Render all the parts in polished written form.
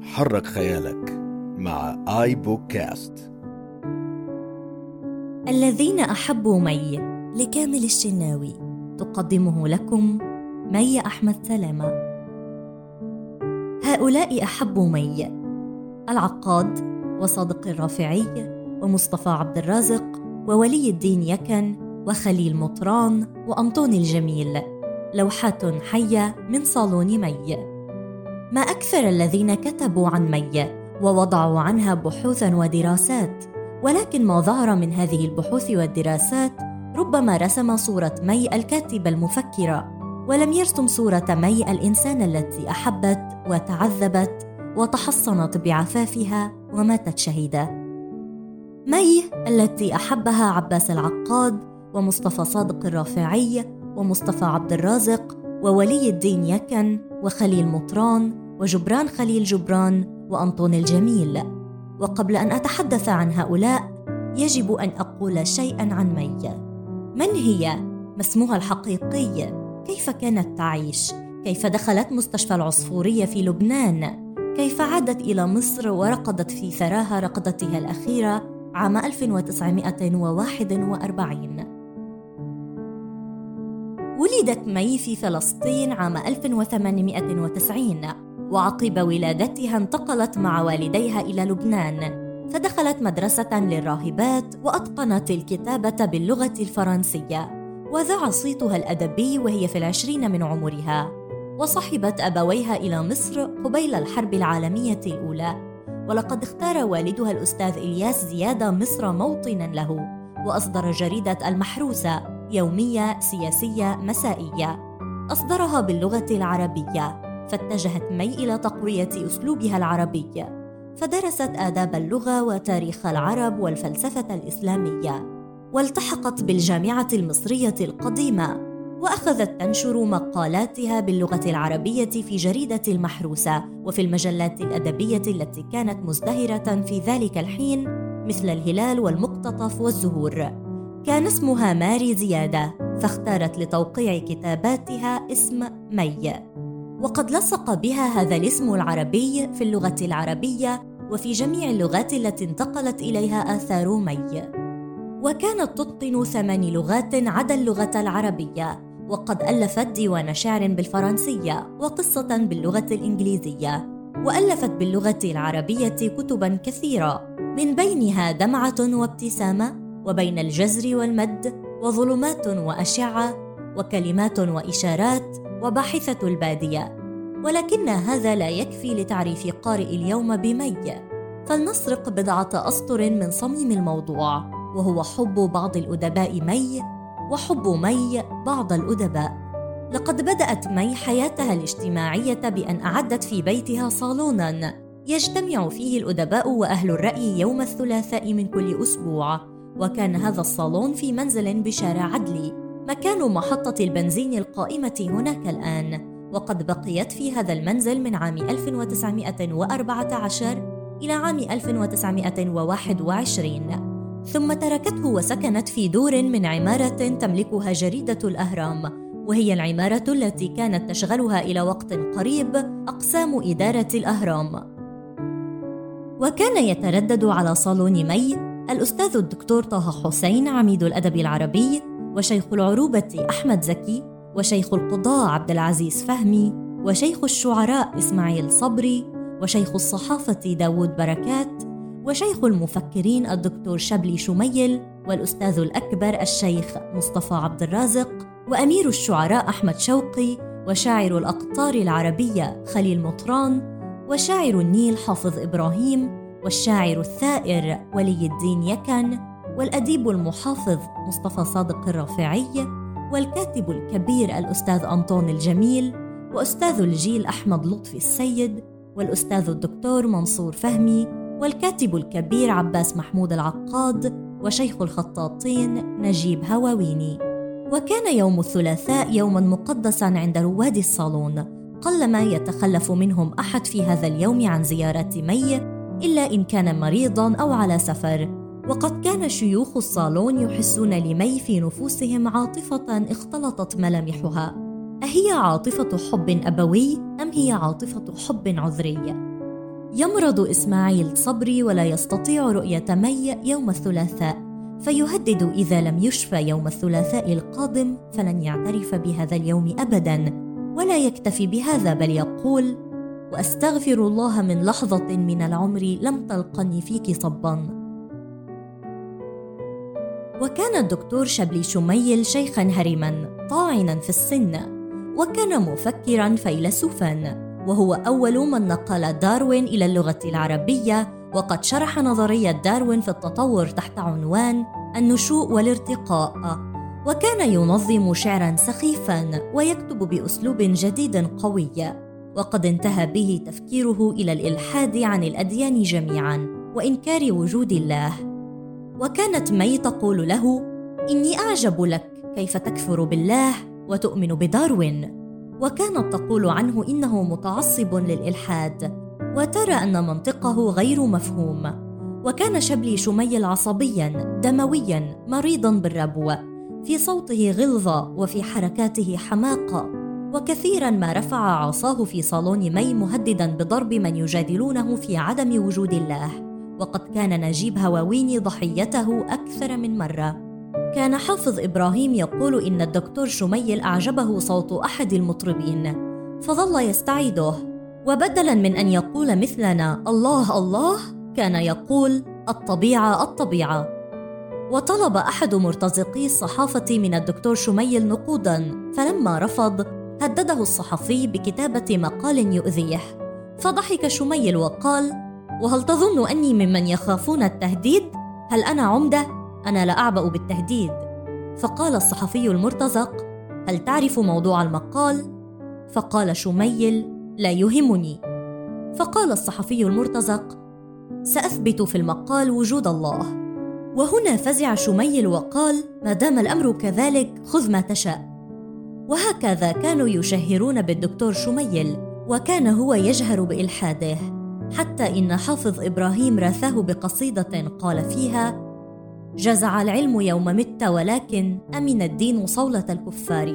حرك خيالك مع آي بودكاست. الذين أحبوا مي لكامل الشناوي، تقدمه لكم مي أحمد سلامة. هؤلاء أحبوا مي: العقاد وصادق الرافعي ومصطفى عبد الرازق وولي الدين يكن وخليل مطران وأنطوني الجميل. لوحات حية من صالون مي. ما أكثر الذين كتبوا عن مي ووضعوا عنها بحوثاً ودراسات، ولكن ما ظهر من هذه البحوث والدراسات ربما رسم صورة مي الكاتبة المفكرة، ولم يرسم صورة مي الإنسان التي أحبت وتعذبت وتحصنت بعفافها وماتت شهيدة. مي التي أحبها عباس العقاد ومصطفى صادق الرافعي ومصطفى عبد الرازق وولي الدين يكن وخليل مطران وجبران خليل جبران وأنطوني الجميل. وقبل أن أتحدث عن هؤلاء يجب أن أقول شيئاً عن مي. من هي؟ ما اسمها الحقيقي؟ كيف كانت تعيش؟ كيف دخلت مستشفى العصفورية في لبنان؟ كيف عادت إلى مصر ورقدت في ثراها رقدتها الأخيرة عام 1941؟ ولدت مي في فلسطين عام 1890، وعقب ولادتها انتقلت مع والديها إلى لبنان، فدخلت مدرسة للراهبات وأتقنت الكتابة باللغة الفرنسية، وذاع صيتها الأدبي وهي في 20 من عمرها. وصحبت أبويها إلى مصر قبيل الحرب العالمية الأولى، ولقد اختار والدها الأستاذ إلياس زيادة مصر موطناً له، وأصدر جريدة المحروسة، يومية سياسية مسائية، أصدرها باللغة العربية. فاتجهت مي إلى تقوية أسلوبها العربي، فدرست آداب اللغة وتاريخ العرب والفلسفة الإسلامية، والتحقت بالجامعة المصرية القديمة، وأخذت تنشر مقالاتها باللغة العربية في جريدة المحروسة وفي المجلات الأدبية التي كانت مزدهرة في ذلك الحين، مثل الهلال والمقتطف والزهور. كان اسمها ماري زيادة، فاختارت لتوقيع كتاباتها اسم مي، وقد لصق بها هذا الاسم العربي في اللغة العربية وفي جميع اللغات التي انتقلت إليها آثار مي. وكانت تتقن 8 لغات عدا اللغة العربية، وقد ألفت ديوان شعر بالفرنسية وقصة باللغة الإنجليزية، وألفت باللغة العربية كتباً كثيرة، من بينها دمعة وابتسامة، وبين الجزر والمد، وظلمات وأشعة، وكلمات وإشارات، وباحثة البادية. ولكن هذا لا يكفي لتعريف قارئ اليوم بمي، فلنسرق بضعة أسطر من صميم الموضوع، وهو حب بعض الأدباء مي وحب مي بعض الأدباء. لقد بدأت مي حياتها الاجتماعية بأن أعدت في بيتها صالوناً يجتمع فيه الأدباء وأهل الرأي يوم الثلاثاء من كل أسبوع، وكان هذا الصالون في منزل بشارع عدلي، مكان محطة البنزين القائمة هناك الآن، وقد بقيت في هذا المنزل من عام 1914 إلى عام 1921، ثم تركته وسكنت في دور من عمارة تملكها جريدة الأهرام، وهي العمارة التي كانت تشغلها إلى وقت قريب أقسام إدارة الأهرام. وكان يتردد على صالون مي الأستاذ الدكتور طه حسين عميد الأدب العربي، وشيخ العروبة أحمد زكي، وشيخ القضاء عبد العزيز فهمي، وشيخ الشعراء إسماعيل صبري، وشيخ الصحافة داود بركات، وشيخ المفكرين الدكتور شبلي شميل، والأستاذ الأكبر الشيخ مصطفى عبد الرازق، وأمير الشعراء أحمد شوقي، وشاعر الأقطار العربية خليل مطران، وشاعر النيل حافظ إبراهيم، والشاعر الثائر ولي الدين يكن، والأديب المحافظ مصطفى صادق الرافعي، والكاتب الكبير الأستاذ أنطوني الجميل، وأستاذ الجيل أحمد لطفي السيد، والأستاذ الدكتور منصور فهمي، والكاتب الكبير عباس محمود العقاد، وشيخ الخطاطين نجيب هواويني. وكان يوم الثلاثاء يوماً مقدساً عند رواد الصالون، قلما يتخلف منهم أحد في هذا اليوم عن زيارة مي إلا إن كان مريضاً أو على سفر. وقد كان شيوخ الصالون يحسون لمي في نفوسهم عاطفة اختلطت ملامحها. أهي عاطفة حب أبوي أم هي عاطفة حب عذري؟ يمرض إسماعيل صبري ولا يستطيع رؤية مي يوم الثلاثاء، فيهدد إذا لم يشفى يوم الثلاثاء القادم فلن يعترف بهذا اليوم أبداً. ولا يكتفي بهذا بل يقول: وأستغفر الله من لحظة من العمر لم تلقني فيك صباً. وكان الدكتور شبلي شميل شيخاً هرماً طاعناً في السن، وكان مفكراً فيلسوفاً، وهو أول من نقل داروين إلى اللغة العربية، وقد شرح نظرية داروين في التطور تحت عنوان النشوء والارتقاء. وكان ينظم شعراً سخيفاً ويكتب بأسلوب جديد قوي، وقد انتهى به تفكيره إلى الإلحاد عن الأديان جميعاً وإنكار وجود الله. وكانت مي تقول له: إني أعجب لك كيف تكفر بالله وتؤمن بداروين. وكانت تقول عنه إنه متعصب للإلحاد وترى أن منطقه غير مفهوم. وكان شبلي شميل عصبياً دموياً مريضاً بالربو، في صوته غلظة وفي حركاته حماقة، وكثيراً ما رفع عصاه في صالون مي مهدداً بضرب من يجادلونه في عدم وجود الله. وقد كان نجيب هواويني ضحيته أكثر من مرة. كان حافظ إبراهيم يقول إن الدكتور شميل أعجبه صوت أحد المطربين فظل يستعيده، وبدلاً من أن يقول مثلنا الله الله كان يقول الطبيعة الطبيعة. وطلب أحد مرتزقي الصحافة من الدكتور شميل نقوداً، فلما رفض هدده الصحفي بكتابة مقال يؤذيه، فضحك شميل وقال: وهل تظن أني ممن يخافون التهديد؟ هل أنا عمدة؟ أنا لا أعبأ بالتهديد. فقال الصحفي المرتزق: هل تعرف موضوع المقال؟ فقال شميل: لا يهمني. فقال الصحفي المرتزق: سأثبت في المقال وجود الله. وهنا فزع شميل وقال: ما دام الأمر كذلك خذ ما تشاء. وهكذا كانوا يشهرون بالدكتور شميل، وكان هو يجهر بإلحاده، حتى إن حافظ إبراهيم راثاه بقصيدة قال فيها: جزع العلم يوم مت ولكن أمن الدين صولة الكفار.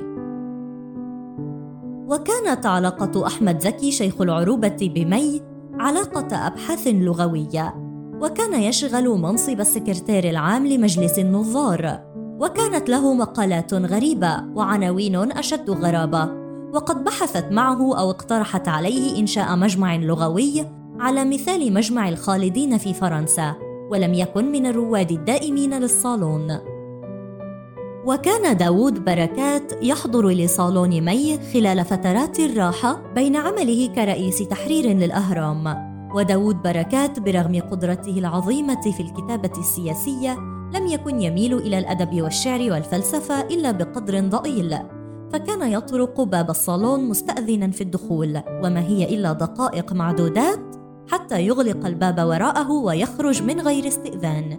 وكانت علاقة أحمد زكي شيخ العروبة بمي علاقة أبحاث لغوية، وكان يشغل منصب السكرتير العام لمجلس النظار، وكانت له مقالات غريبة وعناوين أشد غرابة. وقد بحثت معه أو اقترحت عليه إنشاء مجمع لغوي على مثال مجمع الخالدين في فرنسا، ولم يكن من الرواد الدائمين للصالون. وكان داود بركات يحضر لصالون مي خلال فترات الراحة بين عمله كرئيس تحرير للأهرام. وداود بركات برغم قدرته العظيمة في الكتابة السياسية لم يكن يميل إلى الأدب والشعر والفلسفة إلا بقدر ضئيل، فكان يطرق باب الصالون مستأذنا في الدخول، وما هي إلا دقائق معدودات حتى يغلق الباب وراءه ويخرج من غير استئذان.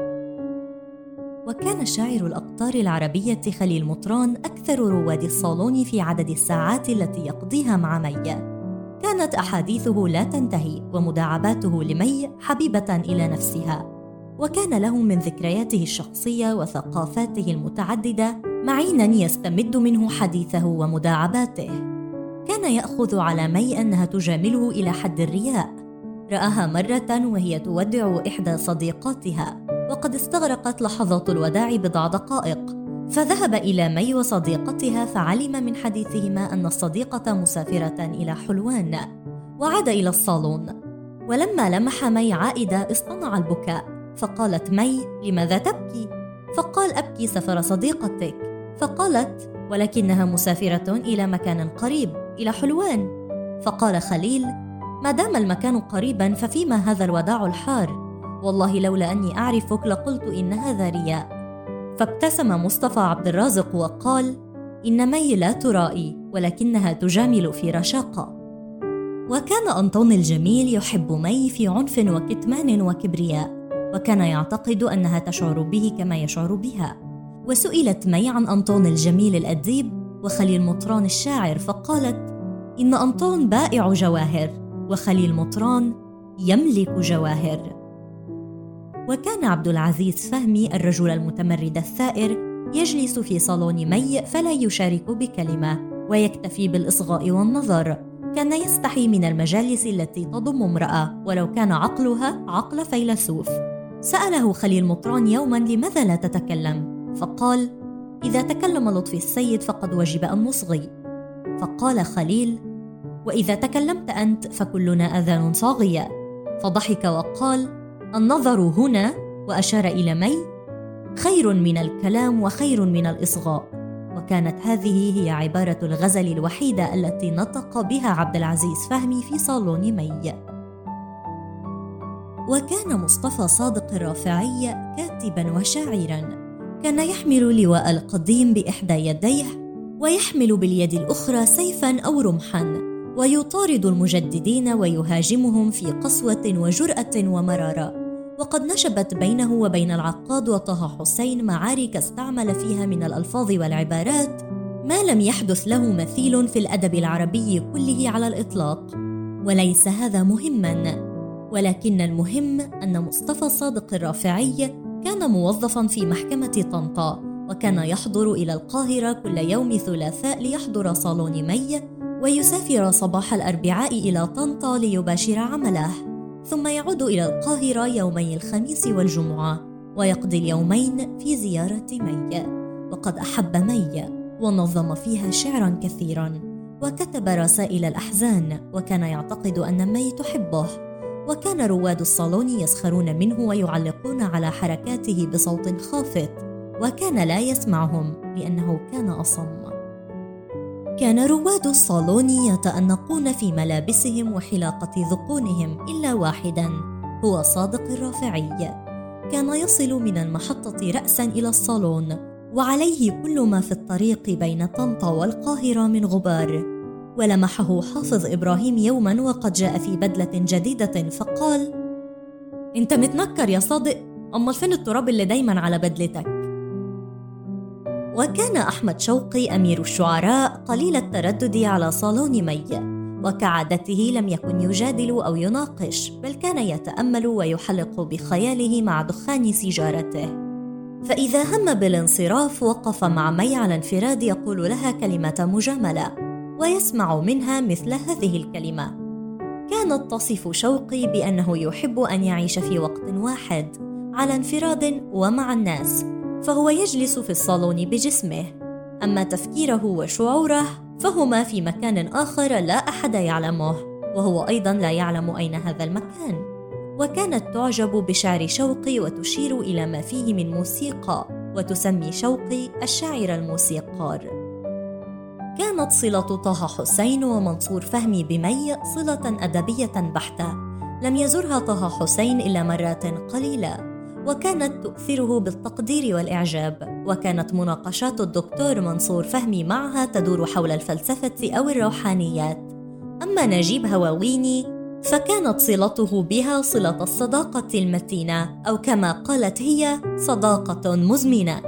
وكان شاعر الأقطار العربية خليل مطران أكثر رواد الصالون في عدد الساعات التي يقضيها مع مي. كانت أحاديثه لا تنتهي ومداعباته لمي حبيبة إلى نفسها، وكان له من ذكرياته الشخصية وثقافاته المتعددة معينا يستمد منه حديثه ومداعباته. كان يأخذ على مي أنها تجامله إلى حد الرياء. رآها مرة وهي تودع إحدى صديقاتها، وقد استغرقت لحظات الوداع بضع دقائق، فذهب إلى مي وصديقتها فعلم من حديثهما أن الصديقة مسافرة إلى حلوان، وعاد إلى الصالون. ولما لمح مي عائدة اصطنع البكاء، فقالت مي: لماذا تبكي؟ فقال: أبكي سفر صديقتك. فقالت: ولكنها مسافرة إلى مكان قريب، إلى حلوان. فقال خليل: ما دام المكان قريبا ففيما هذا الوداع الحار؟ والله لولا أني أعرفك لقلت إن هذا رياء. فابتسم مصطفى عبد الرازق وقال: إن مي لا ترائي ولكنها تجامل في رشاقة. وكان أنطون الجميل يحب مي في عنف وكتمان وكبرياء، وكان يعتقد أنها تشعر به كما يشعر بها. وسئلت مي عن أنطون الجميل الأديب وخليل مطران الشاعر، فقالت: إن أنطون بائع جواهر وخليل مطران يملك جواهر. وكان عبد العزيز فهمي الرجل المتمرد الثائر يجلس في صالون مي فلا يشارك بكلمة، ويكتفي بالإصغاء والنظر، كان يستحي من المجالس التي تضم امرأة ولو كان عقلها عقل فيلسوف. سأله خليل مطران يوما لماذا لا تتكلم؟ فقال: إذا تكلم لطفي السيد فقد وجب أن نصغي. فقال خليل: وإذا تكلمت أنت فكلنا أذان صاغية. فضحك وقال: النظر هنا، وأشار إلى مي، خير من الكلام وخير من الإصغاء. وكانت هذه هي عبارة الغزل الوحيدة التي نطق بها عبد العزيز فهمي في صالون مي. وكان مصطفى صادق الرافعي كاتباً وشاعراً. كان يحمل لواء القديم بإحدى يديه، ويحمل باليد الأخرى سيفاً أو رمحاً، ويطارد المجددين ويهاجمهم في قسوة وجرأة ومرارة. وقد نشبت بينه وبين العقاد وطه حسين معارك استعمل فيها من الألفاظ والعبارات ما لم يحدث له مثيل في الأدب العربي كله على الإطلاق. وليس هذا مهماً، ولكن المهم أن مصطفى صادق الرافعي كان موظفاً في محكمة طنطا، وكان يحضر إلى القاهرة كل يوم ثلاثاء ليحضر صالون مي، ويسافر صباح الأربعاء إلى طنطا ليباشر عمله، ثم يعود إلى القاهرة يومي الخميس والجمعة، ويقضي اليومين في زيارة مي. وقد أحب مي ونظم فيها شعراً كثيراً، وكتب رسائل الأحزان، وكان يعتقد أن مي تحبه. وكان رواد الصالون يسخرون منه ويعلقون على حركاته بصوت خافت، وكان لا يسمعهم لأنه كان أصم. كان رواد الصالون يتأنقون في ملابسهم وحلاقة ذقونهم إلا واحداً، هو صادق الرافعي. كان يصل من المحطة رأساً إلى الصالون، وعليه كل ما في الطريق بين طنطا والقاهرة من غبار. ولمحه حافظ إبراهيم يوماً وقد جاء في بدلة جديدة فقال: أنت متنكر يا صادق، أمال فين التراب اللي دايماً على بدلتك؟ وكان أحمد شوقي أمير الشعراء قليل التردد على صالون مي، وكعادته لم يكن يجادل أو يناقش، بل كان يتأمل ويحلق بخياله مع دخان سيجارته. فإذا هم بالانصراف وقف مع مي على انفراد يقول لها كلمة مجاملة، ويسمع منها مثل هذه الكلمة. كانت تصف شوقي بأنه يحب أن يعيش في وقت واحد على انفراد ومع الناس، فهو يجلس في الصالون بجسمه، أما تفكيره وشعوره فهما في مكان آخر لا أحد يعلمه، وهو أيضا لا يعلم أين هذا المكان. وكانت تعجب بشعر شوقي وتشير إلى ما فيه من موسيقى، وتسمي شوقي الشاعر الموسيقار. كانت صلة طه حسين ومنصور فهمي بمي صلة أدبية بحتة، لم يزرها طه حسين إلا مرات قليلة، وكانت تؤثره بالتقدير والإعجاب. وكانت مناقشات الدكتور منصور فهمي معها تدور حول الفلسفة أو الروحانيات. أما نجيب هواويني فكانت صلته بها صلة الصداقة المتينة، أو كما قالت هي: صداقة مزمنة.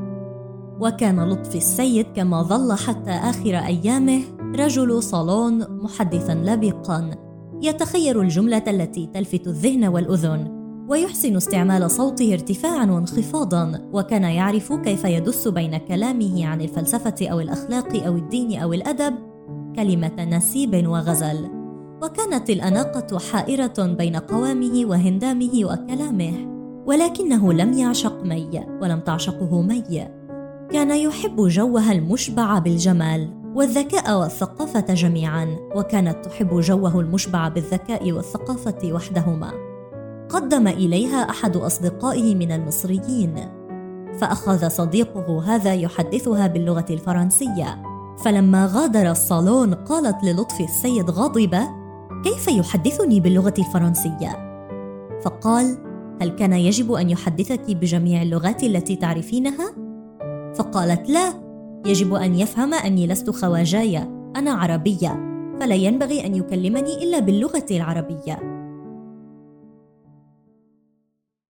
وكان لطفي السيد كما ظل حتى آخر أيامه رجل صالون محدثاً لبقاً، يتخير الجملة التي تلفت الذهن والأذن، ويحسن استعمال صوته ارتفاعاً وانخفاضاً، وكان يعرف كيف يدس بين كلامه عن الفلسفة أو الأخلاق أو الدين أو الأدب كلمة نسيب وغزل. وكانت الأناقة حائرة بين قوامه وهندامه وكلامه، ولكنه لم يعشق مي ولم تعشقه مي. كان يحب جوها المشبع بالجمال والذكاء والثقافة جميعاً، وكانت تحب جوه المشبع بالذكاء والثقافة وحدهما. قدم إليها أحد أصدقائه من المصريين، فأخذ صديقه هذا يحدثها باللغة الفرنسية، فلما غادر الصالون قالت للطفي السيد غاضبة: كيف يحدثني باللغة الفرنسية؟ فقال: هل كان يجب أن يحدثك بجميع اللغات التي تعرفينها؟ فقالت: لا، يجب أن يفهم أني لست خواجاية، أنا عربية، فلا ينبغي أن يكلمني إلا باللغة العربية.